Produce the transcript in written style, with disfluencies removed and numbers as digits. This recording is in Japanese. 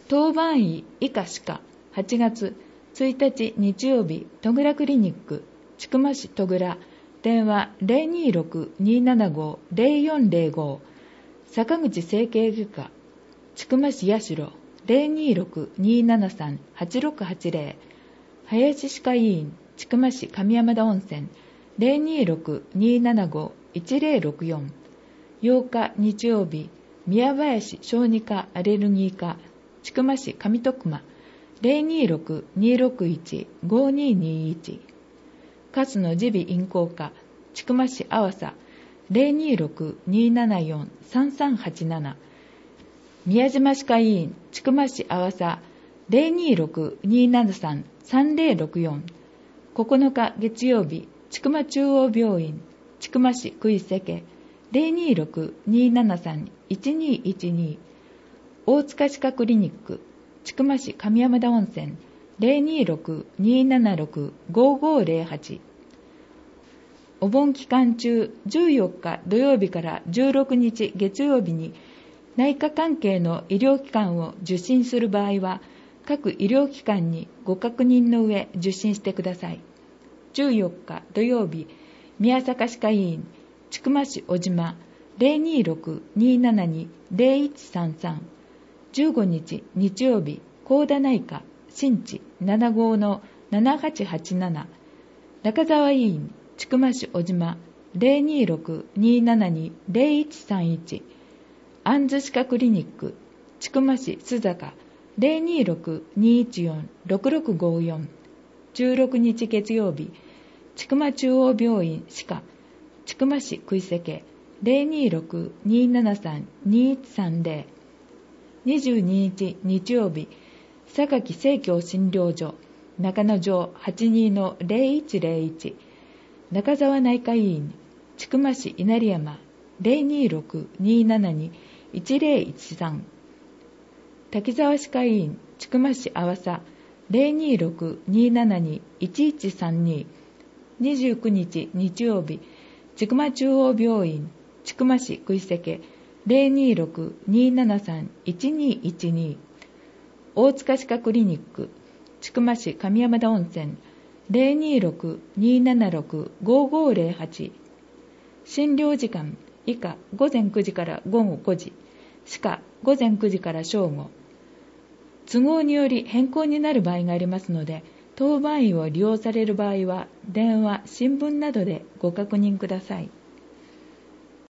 当番医以下歯科8月1日日曜日戸倉クリニック千曲市戸倉電話 026-275-0405 坂口整形外科千曲市八代 026-273-8680 林歯科医院千曲市上山田温泉 026-275-1064 8日日曜日宮林小児科アレルギー科千曲市上徳間 026-261-5221 勝野耳鼻咽喉科千曲市阿波佐 026-274-3387 宮島歯科医院千曲市阿波佐 026-273-3064 9日月曜日千曲中央病院千曲市久井瀬家 026-273-1212 大塚歯科クリニック千曲市上山田温泉 026-276-5508 お盆期間中14日土曜日から16日月曜日に内科関係の医療機関を受診する場合は各医療機関にご確認の上受診してください。14日土曜日宮坂歯科医院千曲市小島 026-272-0133 15日日曜日高田内科新地75-7887 中沢医院千曲市小島 026-272-0131 安寿歯科クリニック千曲市須坂 026-214-6654 16日月曜日千曲中央病院歯科千曲市久井瀬家 026-273-2130 22日日曜日榊生協診療所中野城 82-0101 中沢内科医院千曲市稲荷山 026-272-1013 滝沢歯科医院千曲市阿波佐 026-272-1132 29日日曜日千曲中央病院千曲市久井瀬家 026-273-1212 大塚歯科クリニック千曲市上山田温泉 026-276-5508 診療時間以下午前9時から午後5時歯科午前9時から正午都合により変更になる場合がありますので当番医を利用される場合は電話・新聞などでご確認ください。